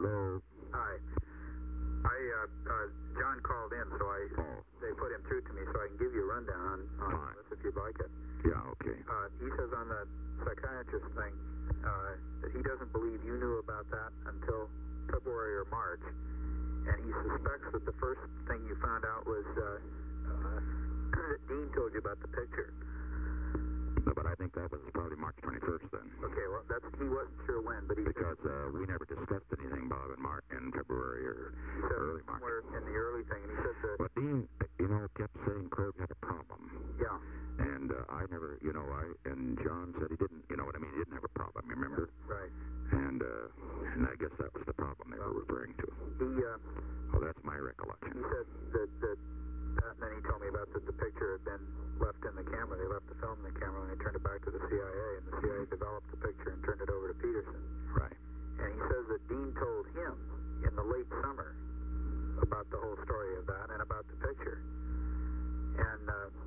Hello. Hi. John called in, so they put him through to me, so I can give you a rundown on this if you'd like it. Yeah, okay. He says on the psychiatrist thing that he doesn't believe you knew about that until February or March, and he suspects that the first thing you found out was that Dean told you about the picture. No, but I think that was probably March 21st then. Okay, well, he wasn't sure when, but he because we never discussed anything, Bob, in February or early March. Somewhere in the early thing, and he said that. But Dean, kept saying Krog had a problem. Yeah. And I never, and John said he didn't, you know what I mean? He didn't have a problem, remember? Yeah, right. And I guess that was the problem they were referring to. Well, that's my recollection. He said that and then he told me about that the picture had been left in the camera. They left the film in the camera and they turned it back to the CIA, and the CIA developed the picture and turned it over to Peterson. Right. And he says that Dean told him in the late summer about the whole story of that and about the picture. And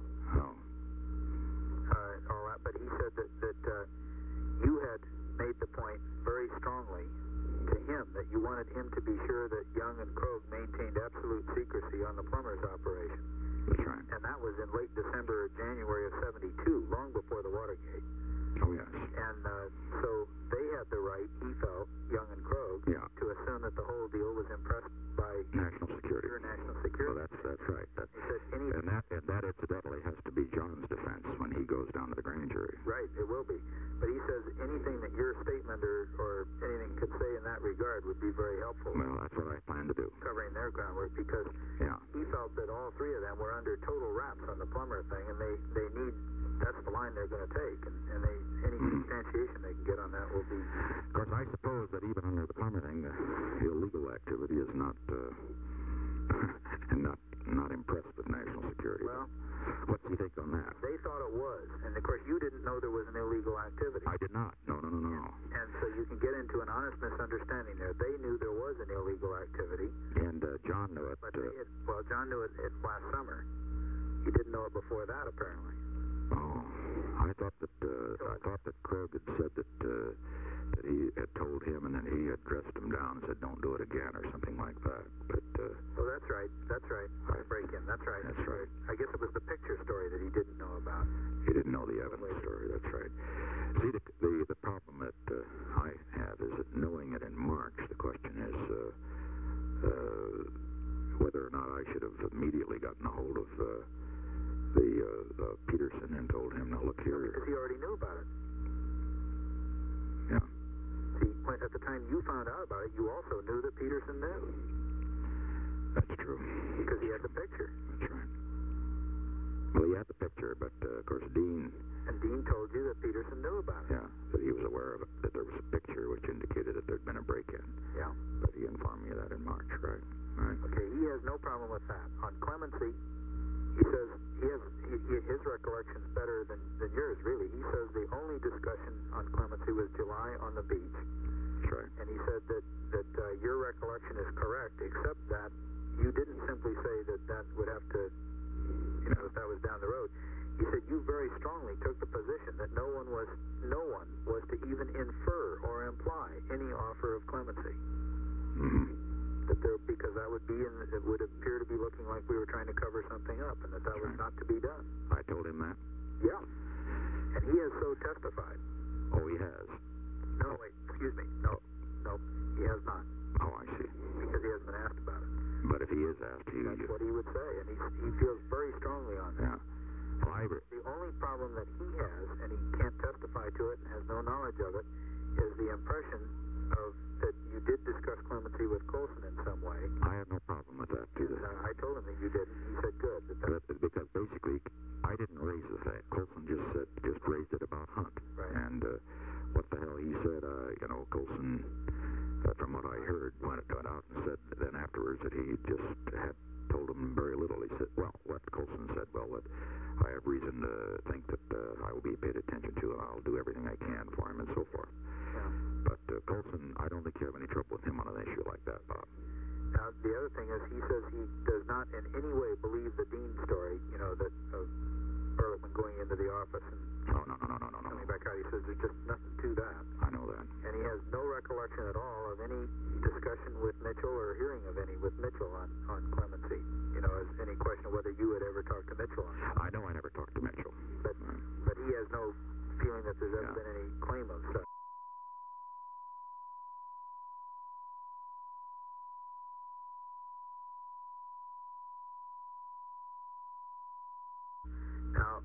all that, but he said that you had made the point very strongly to him that you wanted him to be sure that Young and Krog maintained absolute secrecy on the plumber's operation. That's right. And that was in late December or January of '72, long before the Watergate. Oh, yes. And so they had the right, he felt, Young and Krog, to assume that the whole deal was impressed by national security. Pure national security. Well, that's right. And that incidentally has to be John's defense when he goes down to the grand jury. Right, it will be. But he says anything that your statement or anything could say in that regard would be very helpful. Well, that's what I plan to do. Covering their groundwork, because he felt that all three of them were under total wraps on the plumber thing, and they need, that's the line they're going to take, and any substantiation they can get on that will be. Of course, I suppose that even under the plumber thing, illegal activity is not not impressed with national security. Well, what do you think on that? They thought it was, and of course you didn't know there was an illegal activity. I did not. No. And so you can get into an honest misunderstanding there. They knew there was an illegal activity. And John knew it. But John knew it last summer. He didn't know it before that, apparently. Oh, I thought that Krog had said that he had told him, and then he had dressed him down and said, "Don't do it again," or something like that. But oh, that's right. I break in. That's right. I guess it was the picture story that he didn't know about. He didn't know the evidence story. That's right. See, the problem that I have is that knowing it in March, the question is whether or not I should have immediately gotten a hold of Peterson and told him, "Now look here." Because he already knew about it. Yeah. See, at the time you found out about it, you also knew that Peterson knew. That's true. Because he had the picture. That's right. Well, he had the picture, but of course Dean. And Dean told you that Peterson knew about it. Yeah, that he was aware of it, that there was a picture which indicated that there'd been a break-in. Yeah. But he informed me of that in March, right? Right. Okay, he has no problem with that. On clemency, he says his recollection's better than yours, really. He says the only discussion on clemency was July on the beach. That's right. And he said that your recollection is correct, except that you didn't simply say that would have to, if that was down the road. He said you very strongly took the position that no one was to even infer or imply any offer of clemency. Mm-hmm. Because that would it would appear to be looking like we were trying to cover something up, and that was not to be done. I told him that? Yeah. And he has so testified. Oh, he has? No, wait, excuse me. No, he has not. Oh, I see. Because he hasn't been asked about it. But if he is asked, that's what he would say, and he feels very strongly on that. Yeah. Well, the only problem that he has, and he can't testify to it and has no knowledge of it, is the impression that you did discuss clemency with Colson in some way. I have no problem with that, either. I told him that you didn't. He said good. Because basically, I didn't raise the fact. Colson just raised it about Hunt. Right. And what the hell he said, Colson, from what I heard, went out and said then afterwards that he just had told him very little. He said, well, what Colson said, that I have reason to think that I will be paid attention to, and I'll do everything I can for him and so forth. Yeah. But Colson, I don't think you have any trouble with him on an issue like that, Bob. Now, the other thing is he says he does not in any way believe the Dean story, that of Ehrlichman going into the office and no. coming back out. He says there's just nothing to that. I know that. And he has no recollection at all of any discussion with Mitchell or hearing of any with Mitchell on clemency? You know, is any question of whether you had ever talked to Mitchell on that? I know I never talked to Mitchell. But he has no feeling that there's ever been any claim of such. Now,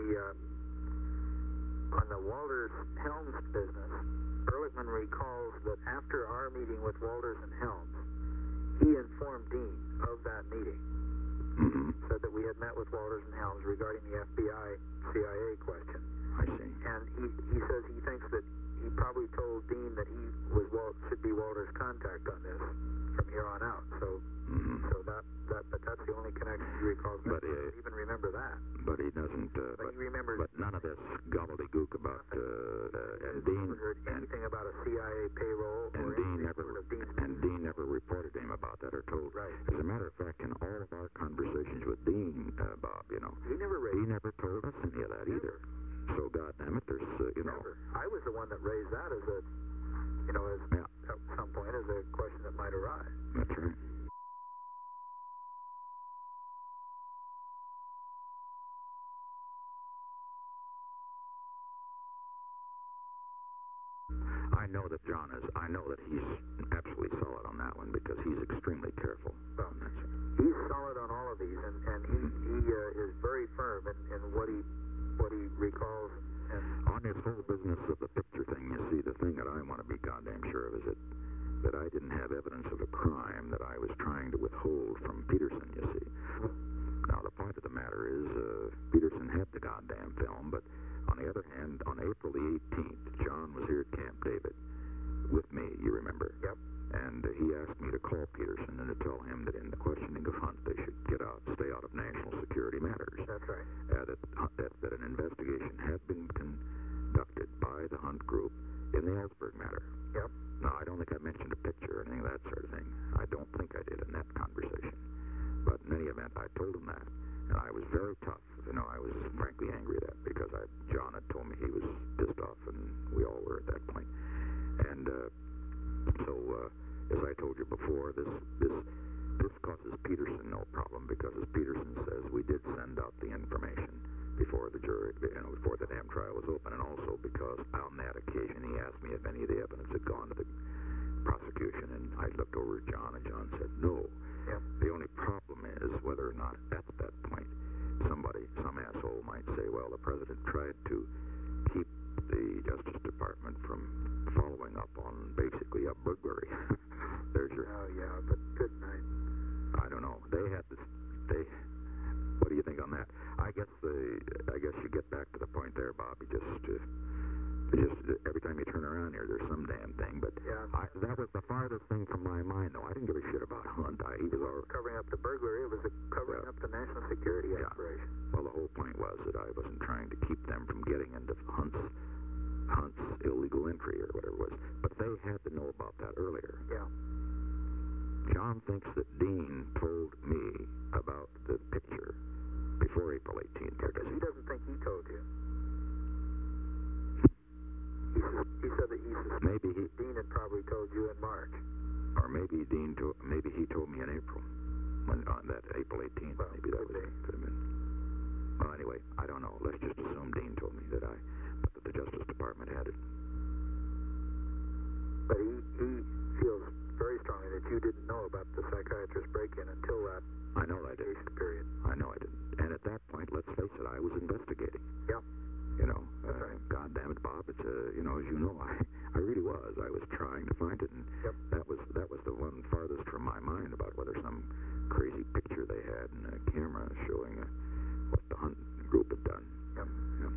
on the Walters-Helms business, Ehrlichman recalls that after our meeting with Walters and Helms, he informed Dean of that meeting. Mm-hmm. Said that we had met with Walters and Helms regarding the FBI-CIA question. I see. And he says he thinks that he probably told Dean that he should be Walters' contact on this from here on out. So, but that's the only connection he recalls. But even remember that. But he doesn't. But he remembers. But none of this gobbledygook about and Dean heard anything about a CIA payroll and or Dean Dean never reported to him about that or told. Right. As a matter of fact, in all of our conversations with Dean, Bob, you know, he never told us any of that either. So goddamn it, there's you know. Never. I was the one that raised that as a, at some point as a question that might arise. That's right. I know that he's absolutely solid on that one because he's extremely careful. Well, he's solid on all of these, and he is very firm in what he recalls. And on this whole business of the picture thing, you see, the thing that I want to be goddamn sure of is that I didn't have evidence of a crime that I was trying to withhold from Peterson, you see. Now, the point of the matter is, Peterson had the goddamn film, but on the other hand, on April the 18th, John was here at Camp David with me, you remember? Yep. And he asked me to call Peterson and to tell him that in the questioning of Hunt, they should stay out of national security matters. That's right. That an investigation had been conducted by the Hunt group in the Ellsberg matter. Yep. Now, I don't think I mentioned a picture or anything of that sort of thing. I don't think I did in that conversation. But in any event, I told him that. And I was very tough. You know, I was frankly angry at that because John had told me he was pissed off, and we all were at that point. And so, as I told you before, this causes Peterson no problem because, as Peterson says, we did send out the information before the jury, before the damn trial was open, and also because on that occasion he asked me if any of the evidence had gone to the prosecution, and I looked over at John, and John said no. Yep. The only problem is whether or not at that point some asshole might say, well, the president tried to keep the Justice Department from following up on basically a burglary. There's your... Oh, yeah, but good night. I don't know. What do you think on that? I guess you get back to the point there, Bobby, just every time you turn around here, there's some damn thing. But yeah. That was the farthest thing from my mind, though. I didn't give a shit about Hunt. He was all covering up the burglary. It was covering up the national security operation. Well, the whole point was that I wasn't trying to keep them from getting into Hunt's illegal entry or whatever it was. But they had to know about that earlier. Yeah. John thinks that Dean told me about the picture before April 18th. Because he doesn't think he told you. He said that Dean had probably told you in March. Or maybe he told me in April. On that April 18th. Well, maybe that could have been. Well, anyway, I don't know. Let's just assume Dean told me that the Justice Department had it. But he feels very strongly that you didn't know about the psychiatrist break-in until that period. I know I didn't. And at that point, let's face it, I was investigating. Yeah. That's right. God damn it, Bob. It's as you know, I really was. I was trying to find it, and that was the one farthest from my mind about whether some crazy picture they had in a camera showing what the Hunt group had done. Yep.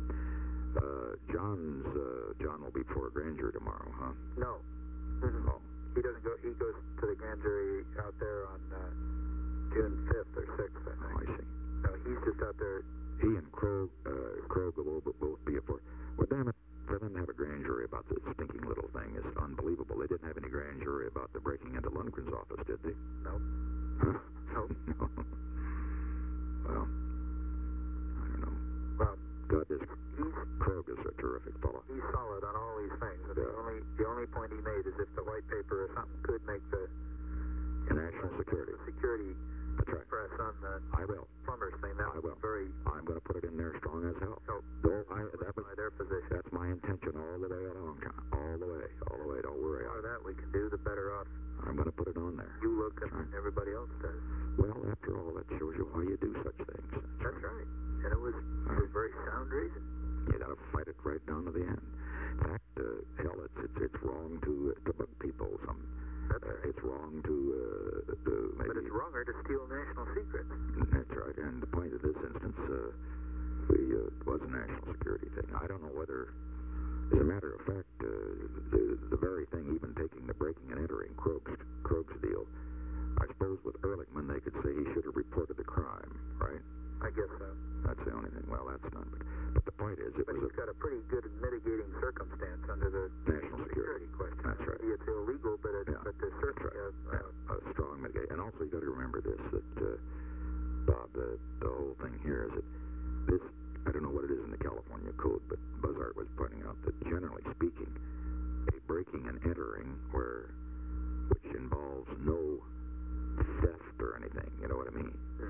John will be before a grand jury tomorrow, huh? No. Mm-hmm. Oh. He doesn't go. He goes to the grand jury out there on June 5th or 6th, I think. Oh, I see. No, he's just out there. He and Krogh will both be before. Well, damn it, for them to have a grand jury about this stinking little thing is unbelievable. They didn't have any grand jury about the breaking into Lundgren's office, did they? No. Huh? No. No. Well, I don't know. Well, God, Krogh is a terrific fellow. He's solid on all these things. And Right. The only point he made is if the white paper or something could make the national security. Security That's right. press on the I will. plumbers thing. That I will. was very I'm going to put it in there strong as hell. helpful That was by their position. that's my intention all the way along, John. All the way. Don't worry. The more of that we can do, the better off I'm going to put it on there. you look and Right. everybody else does. Well, after all, that shows you why you do such things. That's right. And it was for very sound reason. You got to fight it right down to the end. In fact, hell, it's wrong to bug people. That's right. It's wrong to maybe. But it's wronger to steal national secrets. That's right. And the point of this instance, was a national security thing. I don't know whether, as a matter of fact, the very thing, even taking the breaking and entering Krog's deal, I suppose with Ehrlichman they could say he should have reported the crime, right? I guess so. That's the only thing. Well, that's none. But the point is, it But was he's got a pretty good mitigating circumstance under the national security question. That's right. It's illegal, but there's certainly a strong mitigation. And also, you got to remember this: that Bob, the whole thing here is that this. I don't know what it is in the California code, but Buzzard was pointing out that generally speaking, a breaking and entering which involves no theft or anything, you know what I mean?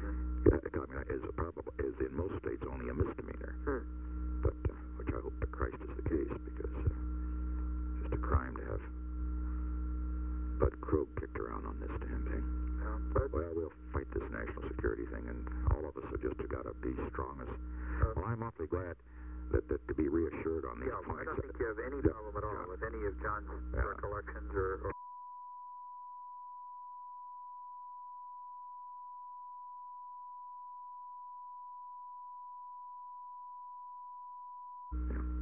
Is in most states only a misdemeanor. But which I hope to Christ is the case, because it's just a crime to have Bud Krog kicked around on this damn thing. Well, we'll fight this national security thing, and all of us have just got to be strong as. Well, I'm awfully glad that to be reassured on these points. I don't think you have any problem at all with any of John's recollections or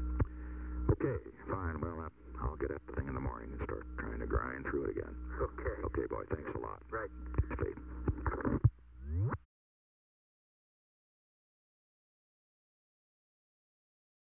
Okay, fine. Well, I'll get at the thing in the morning and start trying to grind through it again. Okay.